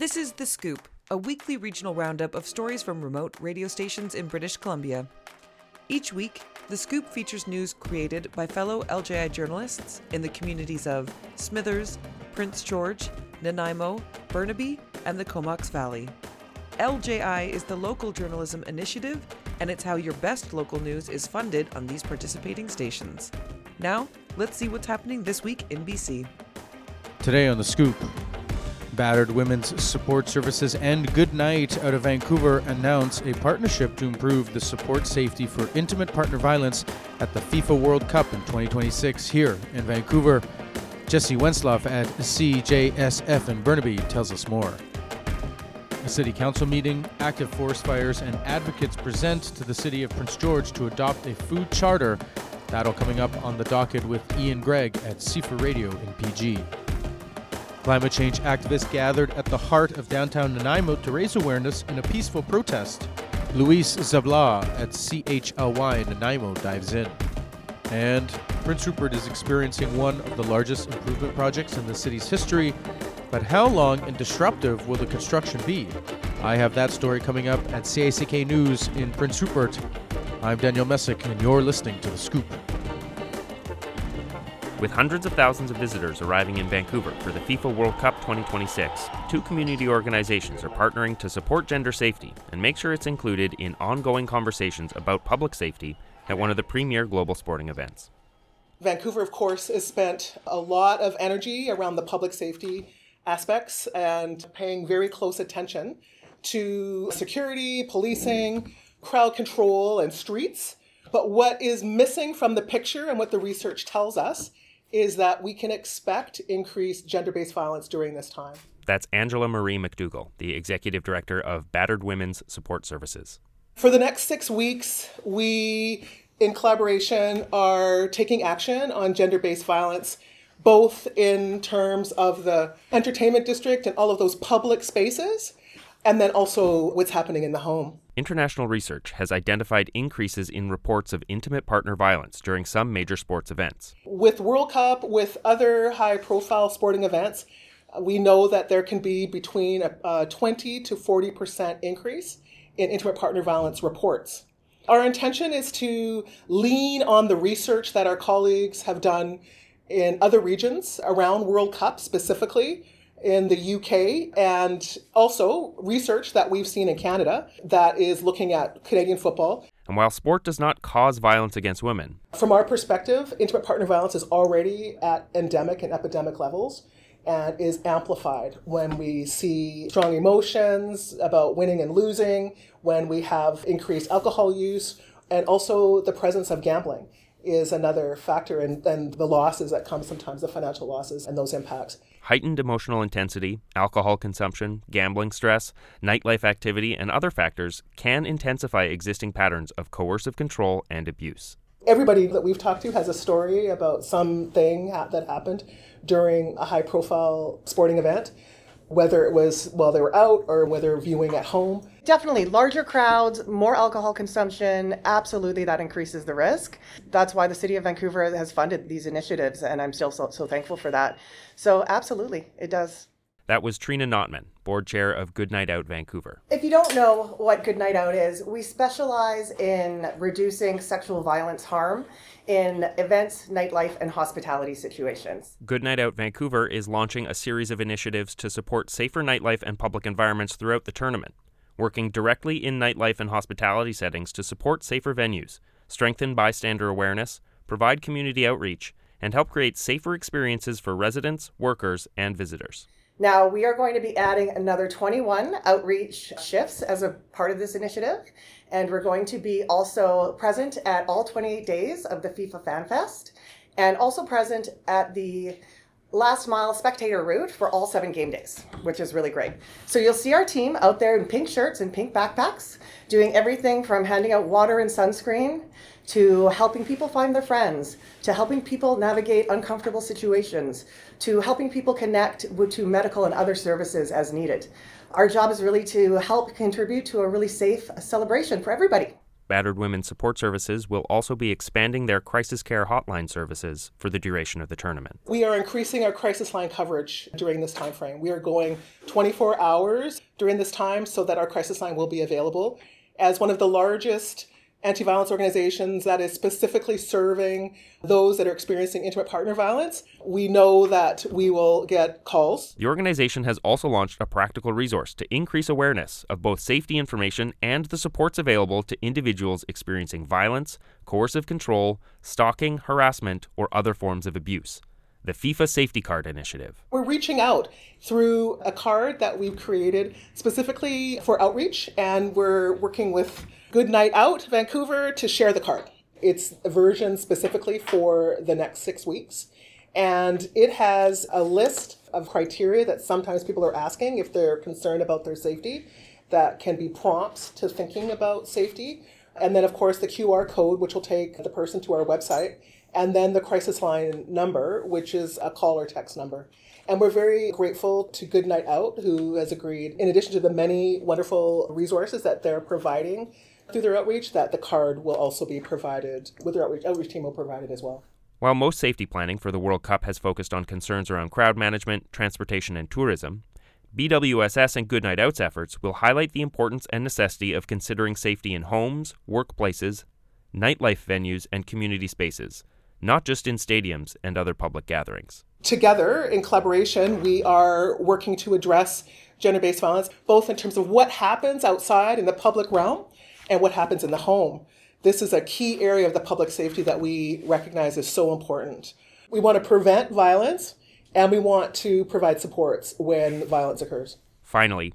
This is The Scoop, a weekly regional roundup of stories from remote radio stations in British Columbia. Each week, The Scoop features news created by fellow LJI journalists in the communities of Smithers, Prince George, Nanaimo, Burnaby, and the Comox Valley. LJI is the local journalism initiative, and it's how your best local news is funded on these participating stations. Now, let's see what's happening this week in BC. Today on The Scoop, Battered Women's Support Services and Goodnight out of Vancouver announce a partnership to improve the support safety for intimate partner violence at the FIFA World Cup in 2026 here in Vancouver. Jesse Wensloff at CJSF in Burnaby tells us more. A city council meeting, active forest fires, and advocates present to the city of Prince George to adopt a food charter. That'll coming up on the docket with Ian Gregg at CFR Radio in PG. Climate change activists gathered at the heart of downtown Nanaimo to raise awareness in a peaceful protest. Luis Zabla at CHLY Nanaimo dives in. And Prince Rupert is experiencing one of the largest improvement projects in the city's history. But how long and disruptive will the construction be? I have that story coming up at CACK News in Prince Rupert. I'm Daniel Messick, and you're listening to The Scoop. With hundreds of thousands of visitors arriving in Vancouver for the FIFA World Cup 2026, two community organizations are partnering to support gender safety and make sure it's included in ongoing conversations about public safety at one of the premier global sporting events. Vancouver, of course, has spent a lot of energy around the public safety aspects and paying very close attention to security, policing, crowd control, and streets. But what is missing from the picture and what the research tells us is that we can expect increased gender-based violence during this time. That's Angela Marie McDougall, the Executive Director of Battered Women's Support Services. For the next 6 weeks, we, in collaboration, are taking action on gender-based violence, both in terms of the entertainment district and all of those public spaces, and then also what's happening in the home. International research has identified increases in reports of intimate partner violence during some major sports events. With World Cup, with other high-profile sporting events, we know that there can be between a 20 to 40% increase in intimate partner violence reports. Our intention is to lean on the research that our colleagues have done in other regions around World Cup, specifically in the UK, and also research that we've seen in Canada that is looking at Canadian football. And while sport does not cause violence against women, from our perspective, intimate partner violence is already at endemic and epidemic levels and is amplified when we see strong emotions about winning and losing, when we have increased alcohol use, and also the presence of gambling is another factor, and the losses that come sometimes, the financial losses and those impacts. Heightened emotional intensity, alcohol consumption, gambling stress, nightlife activity, and other factors can intensify existing patterns of coercive control and abuse. Everybody that we've talked to has a story about something that happened during a high-profile sporting event, whether it was while they were out or whether viewing at home. Definitely, larger crowds, more alcohol consumption, absolutely that increases the risk. That's why the City of Vancouver has funded these initiatives, and I'm still so thankful for that. So absolutely, it does. That was Trina Notman, board chair of Goodnight Out Vancouver. If you don't know what Goodnight Out is, we specialize in reducing sexual violence harm in events, nightlife, and hospitality situations. Goodnight Out Vancouver is launching a series of initiatives to support safer nightlife and public environments throughout the tournament, working directly in nightlife and hospitality settings to support safer venues, strengthen bystander awareness, provide community outreach, and help create safer experiences for residents, workers, and visitors. Now, we are going to be adding another 21 outreach shifts as a part of this initiative, and we're going to be also present at all 28 days of the FIFA Fan Fest, and also present at the last mile spectator route for all 7 game days, which is really great. So you'll see our team out there in pink shirts and pink backpacks, doing everything from handing out water and sunscreen, to helping people find their friends, to helping people navigate uncomfortable situations, to helping people connect to medical and other services as needed. Our job is really to help contribute to a really safe celebration for everybody. Battered Women's Support Services will also be expanding their crisis care hotline services for the duration of the tournament. We are increasing our crisis line coverage during this time frame. We are going 24 hours during this time so that our crisis line will be available. As one of the largest anti-violence organizations that is specifically serving those that are experiencing intimate partner violence, we know that we will get calls. The organization has also launched a practical resource to increase awareness of both safety information and the supports available to individuals experiencing violence, coercive control, stalking, harassment, or other forms of abuse. The FIFA Safety Card Initiative. We're reaching out through a card that we've created specifically for outreach, and we're working with Good Night Out Vancouver to share the card. It's a version specifically for the next 6 weeks, and it has a list of criteria that sometimes people are asking if they're concerned about their safety, that can be prompts to thinking about safety. And then, of course, the QR code, which will take the person to our website, and then the crisis line number, which is a call or text number. And we're very grateful to Good Night Out, who has agreed, in addition to the many wonderful resources that they're providing through their outreach, that the card will also be provided, with their outreach team will provide it as well. While most safety planning for the World Cup has focused on concerns around crowd management, transportation, and tourism, BWSS and Good Night Out's efforts will highlight the importance and necessity of considering safety in homes, workplaces, nightlife venues, and community spaces, not just in stadiums and other public gatherings. Together, in collaboration, we are working to address gender-based violence, both in terms of what happens outside in the public realm and what happens in the home. This is a key area of the public safety that we recognize is so important. We want to prevent violence, and we want to provide supports when violence occurs. Finally,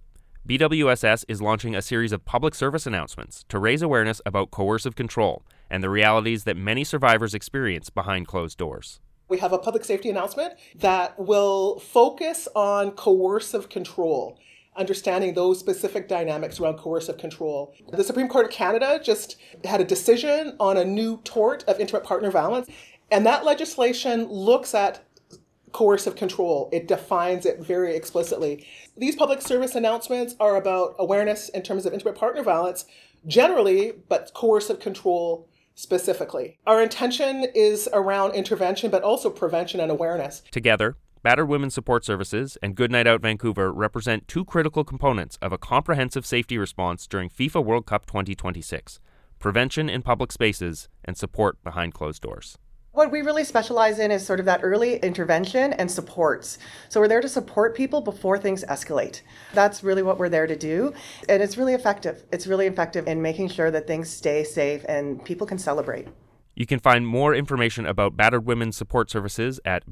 BWSS is launching a series of public service announcements to raise awareness about coercive control and the realities that many survivors experience behind closed doors. We have a public safety announcement that will focus on coercive control, understanding those specific dynamics around coercive control. The Supreme Court of Canada just had a decision on a new tort of intimate partner violence, and that legislation looks at coercive control. It defines it very explicitly. These public service announcements are about awareness in terms of intimate partner violence generally, but coercive control specifically. Our intention is around intervention, but also prevention and awareness. Together, Battered Women's Support Services and Good Night Out Vancouver represent two critical components of a comprehensive safety response during FIFA World Cup 2026, prevention in public spaces and support behind closed doors. What we really specialize in is sort of that early intervention and supports. So we're there to support people before things escalate. That's really what we're there to do. And it's really effective. It's really effective in making sure that things stay safe and people can celebrate. You can find more information about Battered Women's Support Services at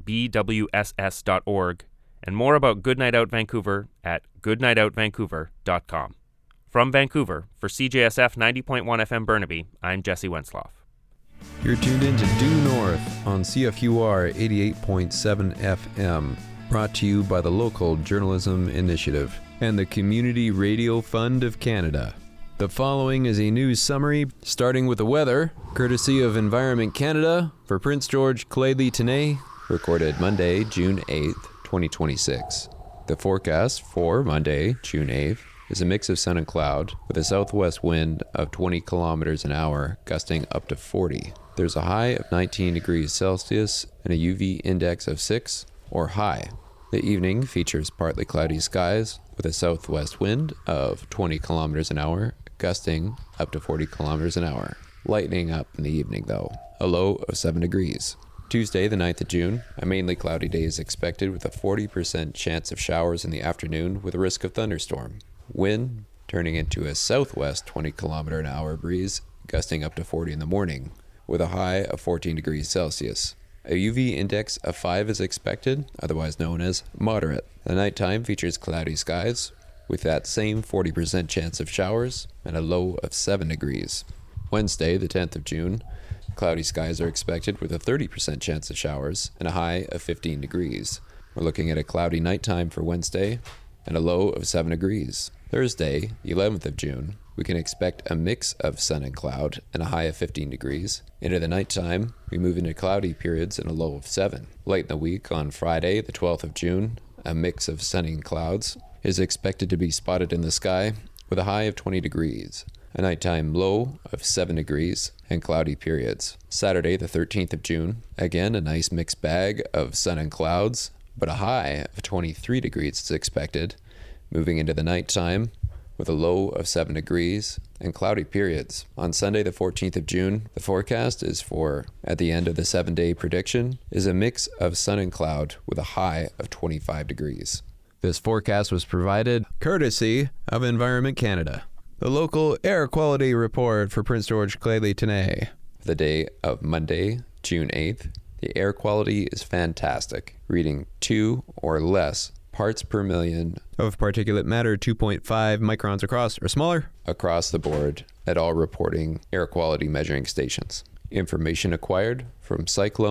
bwss.org and more about Good Night Out Vancouver at goodnightoutvancouver.com. From Vancouver, for CJSF 90.1 FM Burnaby, I'm Jesse Wensloff. You're tuned in to Due North on CFUR 88.7 FM, brought to you by the Local Journalism Initiative and the Community Radio Fund of Canada. The following is a news summary, starting with the weather, courtesy of Environment Canada for Prince George Claydley-Tenay, recorded Monday, June 8th, 2026. The forecast for Monday, June 8th, is a mix of sun and cloud with a southwest wind of 20 kilometers an hour, gusting up to 40. There's a high of 19 degrees Celsius and a UV index of 6 or high. The evening features partly cloudy skies with a southwest wind of 20 kilometers an hour, gusting up to 40 kilometers an hour. Lightening up in the evening though, a low of 7 degrees. Tuesday, the 9th of June, a mainly cloudy day is expected with a 40% chance of showers in the afternoon with a risk of thunderstorm. Wind turning into a southwest 20 kilometer an hour breeze, gusting up to 40 in the morning, with a high of 14 degrees Celsius. A UV index of 5 is expected, otherwise known as moderate. The nighttime features cloudy skies, with that same 40% chance of showers, and a low of 7 degrees. Wednesday, the 10th of June, cloudy skies are expected with a 30% chance of showers, and a high of 15 degrees. We're looking at a cloudy nighttime for Wednesday, and a low of 7 degrees. Thursday, the 11th of June, we can expect a mix of sun and cloud and a high of 15 degrees. Into the nighttime, we move into cloudy periods and a low of 7. Late in the week, on Friday, the 12th of June, a mix of sunny and clouds is expected to be spotted in the sky with a high of 20 degrees. a nighttime low of 7 degrees, and cloudy periods. Saturday, the 13th of June, again a nice mixed bag of sun and clouds, but a high of 23 degrees is expected, moving into the nighttime with a low of 7 degrees and cloudy periods. On Sunday, the 14th of June, the forecast is for, at the end of the 7-day prediction, is a mix of sun and cloud with a high of 25 degrees. This forecast was provided courtesy of Environment Canada. The local air quality report for Prince George Clay-Tenay. The day of Monday, June 8th, the air quality is fantastic, reading 2 or less parts per million of particulate matter, 2.5 microns across or smaller, across the board at all reporting air quality measuring stations. Information acquired from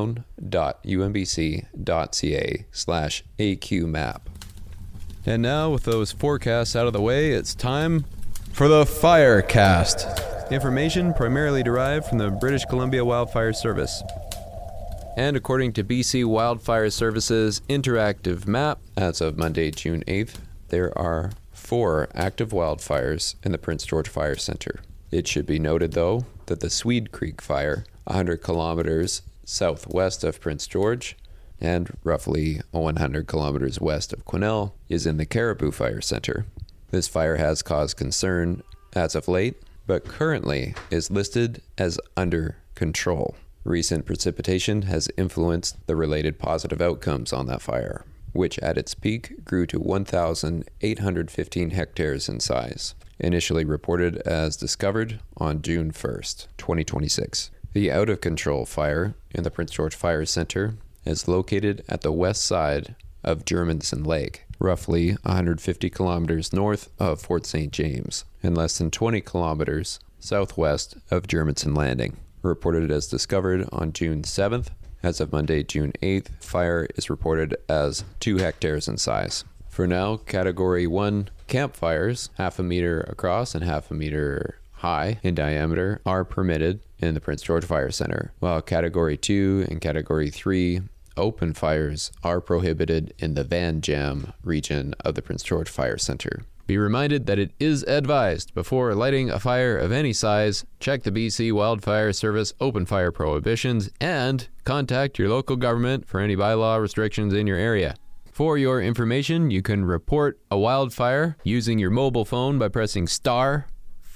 cyclone.umbc.ca/AQMap. And now, with those forecasts out of the way, it's time for the Firecast. Information primarily derived from the British Columbia Wildfire Service. And according to BC Wildfire Service's interactive map, as of Monday, June 8th, there are 4 active wildfires in the Prince George Fire Center. It should be noted, though, that the Swede Creek Fire, 100 kilometers southwest of Prince George, and roughly 100 kilometers west of Quesnel, is in the Caribou Fire Center. This fire has caused concern as of late, but currently is listed as under control. Recent precipitation has influenced the related positive outcomes on that fire, which at its peak grew to 1,815 hectares in size, initially reported as discovered on June 1st, 2026. The out-of-control fire in the Prince George Fire Center is located at the west side of Germanson Lake, roughly 150 kilometers north of Fort St. James, and less than 20 kilometers southwest of Germanson Landing. Reported as discovered on June 7th. As of Monday, June 8th, fire is reported as 2 hectares in size. For now, Category 1 campfires, 0.5 meter across and 0.5 meter high in diameter, are permitted in the Prince George Fire Center, while Category 2 and Category 3 open fires are prohibited in the Van Jam region of the Prince George Fire Center. Be reminded that it is advised before lighting a fire of any size, check the BC Wildfire Service open fire prohibitions and contact your local government for any bylaw restrictions in your area. For your information, you can report a wildfire using your mobile phone by pressing star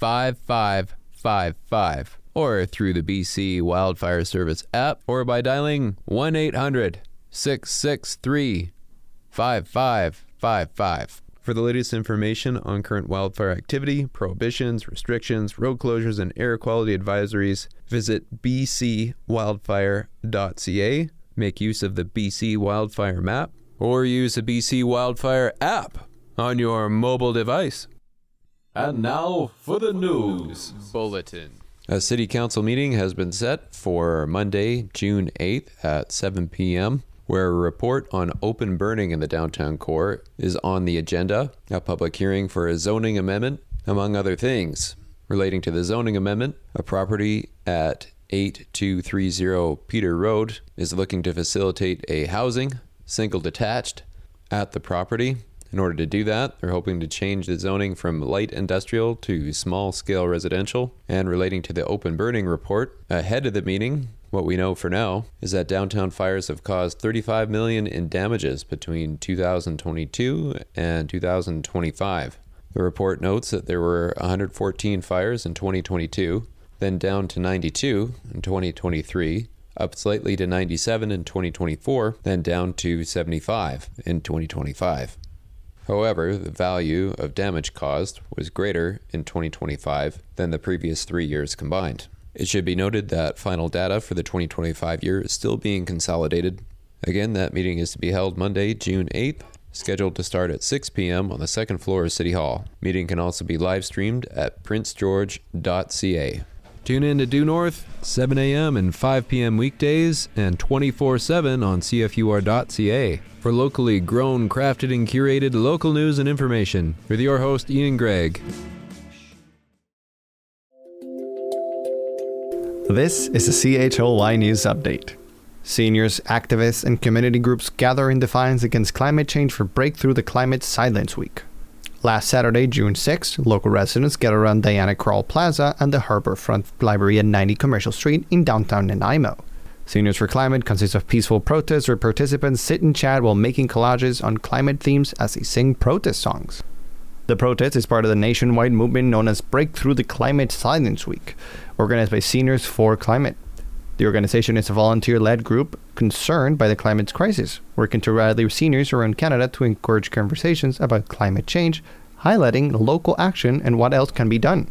5555 or through the BC Wildfire Service app or by dialing 1-800-663-5555. For the latest information on current wildfire activity, prohibitions, restrictions, road closures, and air quality advisories, visit bcwildfire.ca, make use of the BC Wildfire map, or use the BC Wildfire app on your mobile device. And now for the news bulletin. A city council meeting has been set for Monday, June 8th at 7 p.m., where a report on open burning in the downtown core is on the agenda, a public hearing for a zoning amendment, among other things. Relating to the zoning amendment, a property at 8230 Peter Road is looking to facilitate a housing, single detached, at the property. In order to do that, they're hoping to change the zoning from light industrial to small-scale residential. And relating to the open burning report, ahead of the meeting, what we know for now is that downtown fires have caused $35 million in damages between 2022 and 2025. The report notes that there were 114 fires in 2022, then down to 92 in 2023, up slightly to 97 in 2024, then down to 75 in 2025. However, the value of damage caused was greater in 2025 than the previous 3 years combined. It should be noted that final data for the 2025 year is still being consolidated. Again, that meeting is to be held Monday, June 8th, scheduled to start at 6 p.m. on the second floor of City Hall. Meeting can also be live streamed at princegeorge.ca. Tune in to Due North, 7 a.m. and 5 p.m. weekdays, and 24/7 on CFUR.ca for locally grown, crafted, and curated local news and information. With your host, Ian Gregg. This is a CHOY News Update. Seniors, activists, and community groups gather in defiance against climate change for Breakthrough the Climate Silence Week. Last Saturday, June 6th, local residents gathered around Diana Krall Plaza and the Harborfront Library at 90 Commercial Street in downtown Nanaimo. Seniors for Climate consists of peaceful protests where participants sit and chat while making collages on climate themes as they sing protest songs. The protest is part of the nationwide movement known as Breakthrough the Climate Silence Week, organized by Seniors for Climate. The organization is a volunteer-led group concerned by the climate crisis, working to rally seniors around Canada to encourage conversations about climate change, highlighting local action and what else can be done.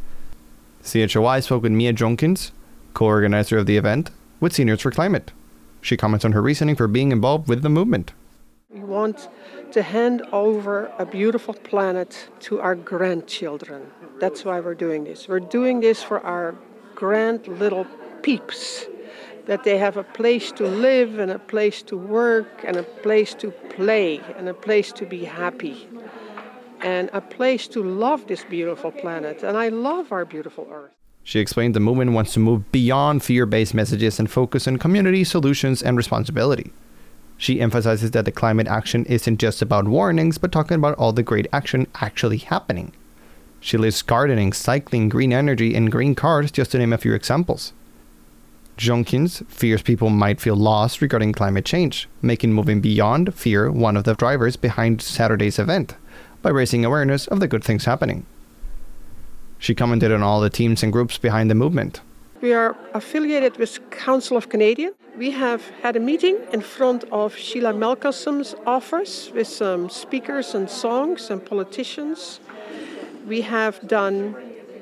CHOI spoke with Mia Jonkins, co-organizer of the event, with Seniors for Climate. She comments on her reasoning for being involved with the movement. We want to hand over a beautiful planet to our grandchildren. That's why we're doing this. We're doing this for our grand little peeps, that they have a place to live and a place to work and a place to play and a place to be happy and a place to love this beautiful planet. And I love our beautiful Earth. She explained the movement wants to move beyond fear-based messages and focus on community solutions and responsibility. She emphasizes that the climate action isn't just about warnings, but talking about all the great action actually happening. She lists gardening, cycling, green energy, and green cars, just to name a few examples. Jonkins fears people might feel lost regarding climate change, making moving beyond fear one of the drivers behind Saturday's event, by raising awareness of the good things happening. She commented on all the teams and groups behind the movement. We are affiliated with Council of Canadian. We have had a meeting in front of Sheila Melkosum's office with some speakers and songs and politicians. We have done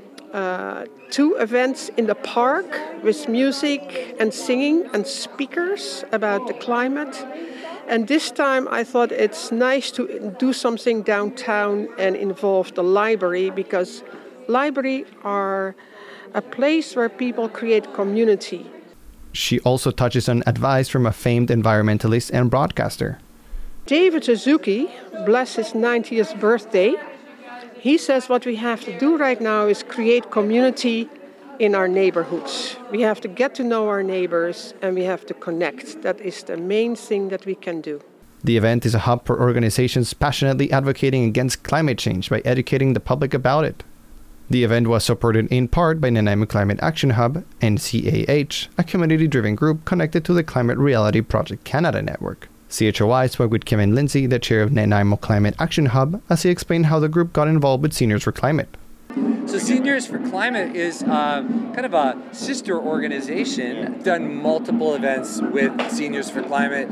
2 events in the park with music and singing and speakers about the climate. And this time I thought it's nice to do something downtown and involve the library, because libraries are a place where people create community. She also touches on advice from a famed environmentalist and broadcaster. David Suzuki, bless his 90th birthday, he says what we have to do right now is create community in our neighborhoods. We have to get to know our neighbors and we have to connect. That is the main thing that we can do. The event is a hub for organizations passionately advocating against climate change by educating the public about it. The event was supported in part by Nanaimo Climate Action Hub, NCAH, a community-driven group connected to the Climate Reality Project Canada network. CHOI spoke with Kevin Lindsay, the chair of Nanaimo Climate Action Hub, as he explained how the group got involved with Seniors for Climate. So Seniors for Climate is kind of a sister organization. Done multiple events with Seniors for Climate.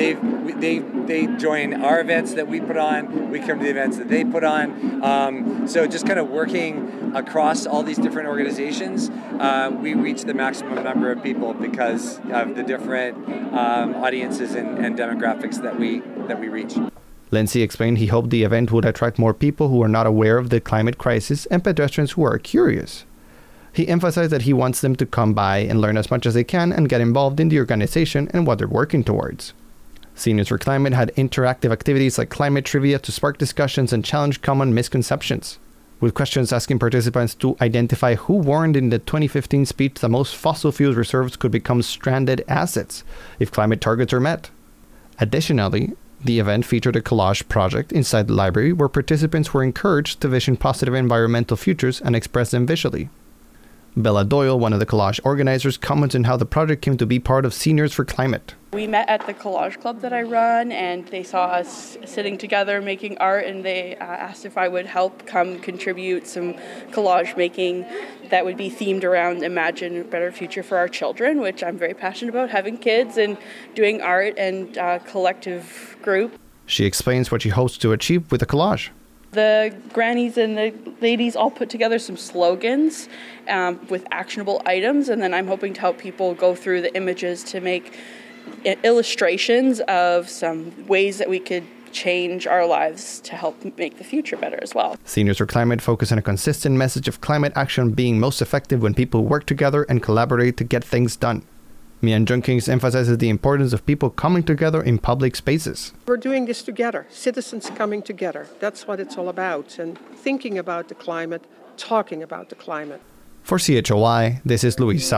They join our events that we put on. We come to the events that they put on. So just kind of working across all these different organizations, we reach the maximum number of people because of the different audiences and demographics that we reach. Lindsay explained he hoped the event would attract more people who are not aware of the climate crisis and pedestrians who are curious. He emphasized that he wants them to come by and learn as much as they can and get involved in the organization and what they're working towards. Seniors for Climate had interactive activities like climate trivia to spark discussions and challenge common misconceptions, with questions asking participants to identify who warned in the 2015 speech that most fossil fuel reserves could become stranded assets if climate targets are met. Additionally, the event featured a collage project inside the library where participants were encouraged to vision positive environmental futures and express them visually. Bella Doyle, one of the collage organizers, comments on how the project came to be part of Seniors for Climate. We met at the collage club that I run, and they saw us sitting together making art, and they asked if I would help come contribute some collage making that would be themed around Imagine a Better Future for Our Children, which I'm very passionate about, having kids and doing art and collective group. She explains what she hopes to achieve with the collage. The grannies and the ladies all put together some slogans with actionable items, and then I'm hoping to help people go through the images to make illustrations of some ways that we could change our lives to help make the future better as well. Seniors for Climate focus on a consistent message of climate action being most effective when people work together and collaborate to get things done. Mian Junkins emphasizes the importance of people coming together in public spaces. We're doing this together, citizens coming together. That's what it's all about, and thinking about the climate, talking about the climate. For CHOI, this is Luis Sabla.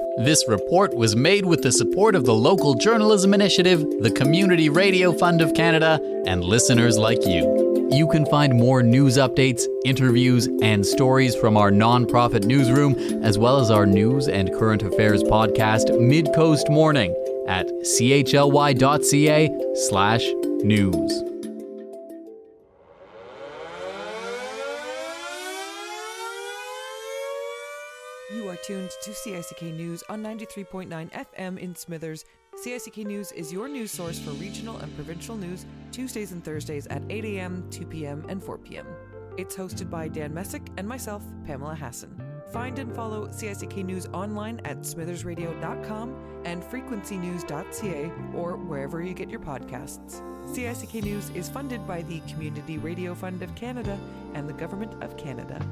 This report was made with the support of the Local Journalism Initiative, the Community Radio Fund of Canada, and listeners like you. You can find more news updates, interviews, and stories from our nonprofit newsroom, as well as our news and current affairs podcast, Mid-Coast Morning, at chly.ca/news. You are tuned to CICK News on 93.9 FM in Smithers. CICK News is your news source for regional and provincial news, Tuesdays and Thursdays at 8 a.m., 2 p.m., and 4 p.m. It's hosted by Dan Messick and myself, Pamela Hassan. Find and follow CICK News online at smithersradio.com and frequencynews.ca or wherever you get your podcasts. CICK News is funded by the Community Radio Fund of Canada and the Government of Canada.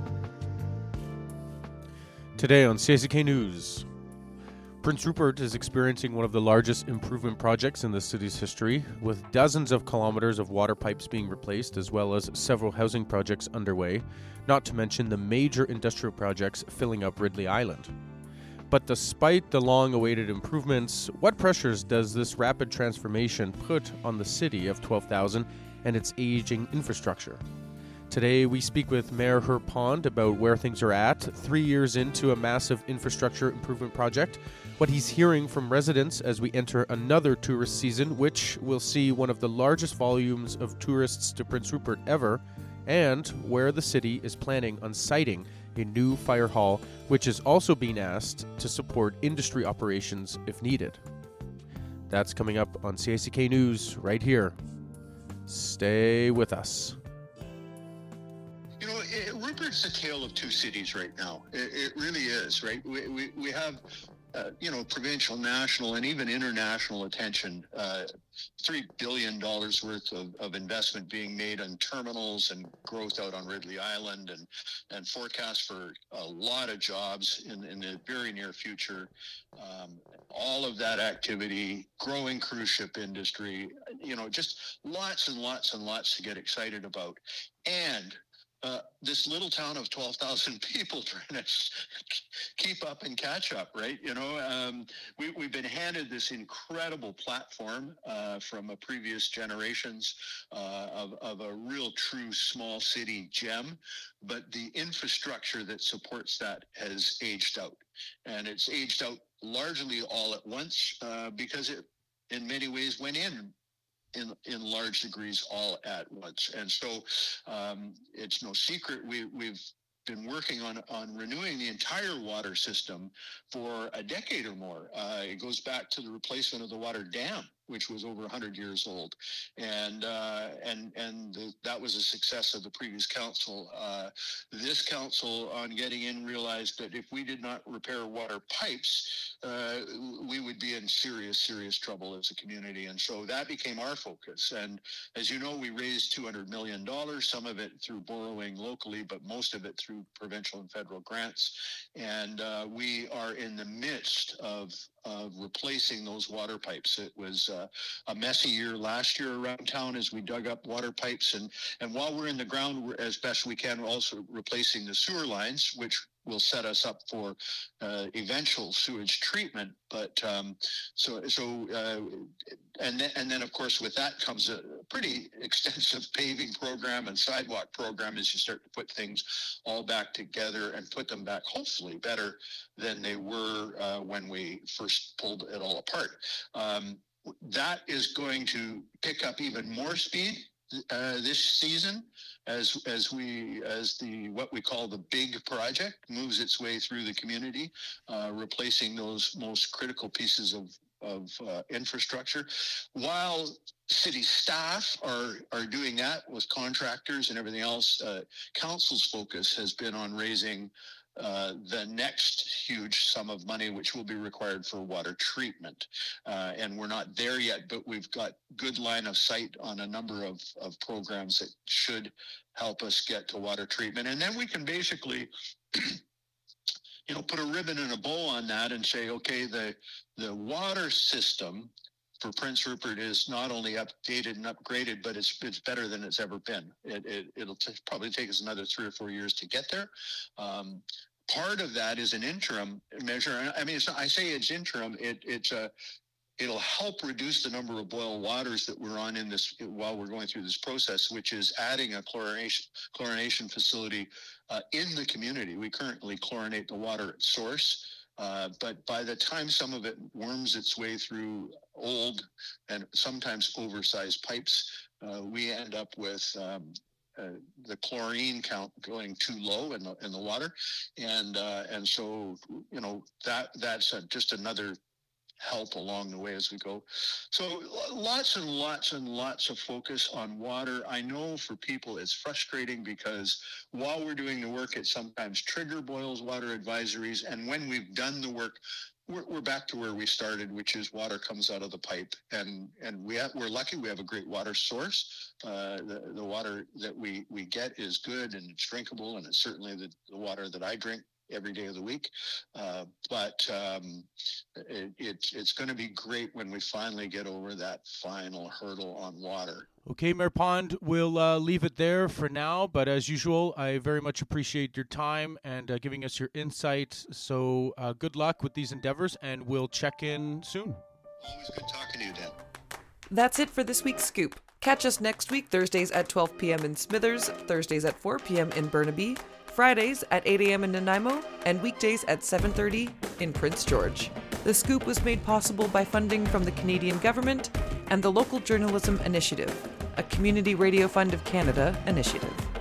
Today on CICK News, Prince Rupert is experiencing one of the largest improvement projects in the city's history, with dozens of kilometers of water pipes being replaced, as well as several housing projects underway, not to mention the major industrial projects filling up Ridley Island. But despite the long-awaited improvements, what pressures does this rapid transformation put on the city of 12,000 and its aging infrastructure? Today, we speak with Mayor Herb Pond about where things are at 3 years into a massive infrastructure improvement project, what he's hearing from residents as we enter another tourist season, which will see one of the largest volumes of tourists to Prince Rupert ever, and where the city is planning on siting a new fire hall, which is also being asked to support industry operations if needed. That's coming up on CICK News right here. Stay with us. You know, Rupert's a tale of two cities right now. It really is, right? We have, provincial, national, and even international attention. $3 billion worth of investment being made on terminals and growth out on Ridley Island, and forecast for a lot of jobs in the very near future. All of that activity, growing cruise ship industry, just lots and lots and lots to get excited about. And this little town of 12,000 people trying to keep up and catch up, right? We've been handed this incredible platform from a previous generations of a real true small city gem, but the infrastructure that supports that has aged out. And it's aged out largely all at once because it, in many ways, went in large degrees all at once. And so it's no secret we've been working on renewing the entire water system for a decade or more. It goes back to the replacement of the water dam, which was over 100 years old, and that was a success of the previous council. This council, on getting in, realized that if we did not repair water pipes, we would be in serious trouble as a community, and so that became our focus. And as you know, we raised $200 million, some of it through borrowing locally, but most of it through provincial and federal grants, and we are in the midst of replacing those water pipes. It was a messy year last year around town as we dug up water pipes, and while we're in the ground, we're, as best we can, also replacing the sewer lines, which will set us up for eventual sewage treatment. But and then of course with that comes a pretty extensive paving program and sidewalk program as you start to put things all back together and put them back hopefully better than they were when we first pulled it all apart. That is going to pick up even more speed this season as what we call the big project moves its way through the community, replacing those most critical pieces of infrastructure, while city staff are doing that with contractors and everything else. Council's focus has been on raising the next huge sum of money, which will be required for water treatment. And we're not there yet, but we've got good line of sight on a number of programs that should help us get to water treatment. And then we can basically, put a ribbon and a bow on that and say, okay, the water system for Prince Rupert is not only updated and upgraded, but it's better than it's ever been. It'll probably take us another 3 or 4 years to get there. part of that is an interim measure. I mean, I say it's interim. It'll help reduce the number of boil waters that we're on in this while we're going through this process, which is adding a chlorination facility in the community. We currently chlorinate the water at source, but by the time some of it worms its way through old and sometimes oversized pipes, we end up with the chlorine count going too low in the water, and so that's just another help along the way as we go. So lots and lots and lots of focus on water. I know for people it's frustrating because while we're doing the work, it sometimes trigger boils water advisories, and when we've done the work, we're back to where we started, which is water comes out of the pipe, and we're lucky we have a great water source. The water that we get is good and it's drinkable, and it's certainly the water that I drink every day of the week. But it's going to be great when we finally get over that final hurdle on water. Okay, Mayor Pond, we'll leave it there for now. But as usual, I very much appreciate your time and giving us your insight. So good luck with these endeavors, and we'll check in soon. Always good talking to you, Dan. That's it for this week's Scoop. Catch us next week, Thursdays at 12 p.m. in Smithers, Thursdays at 4 p.m. in Burnaby, Fridays at 8 a.m. in Nanaimo, and weekdays at 7:30 in Prince George. The Scoop was made possible by funding from the Canadian government and the Local Journalism Initiative, a Community Radio Fund of Canada initiative.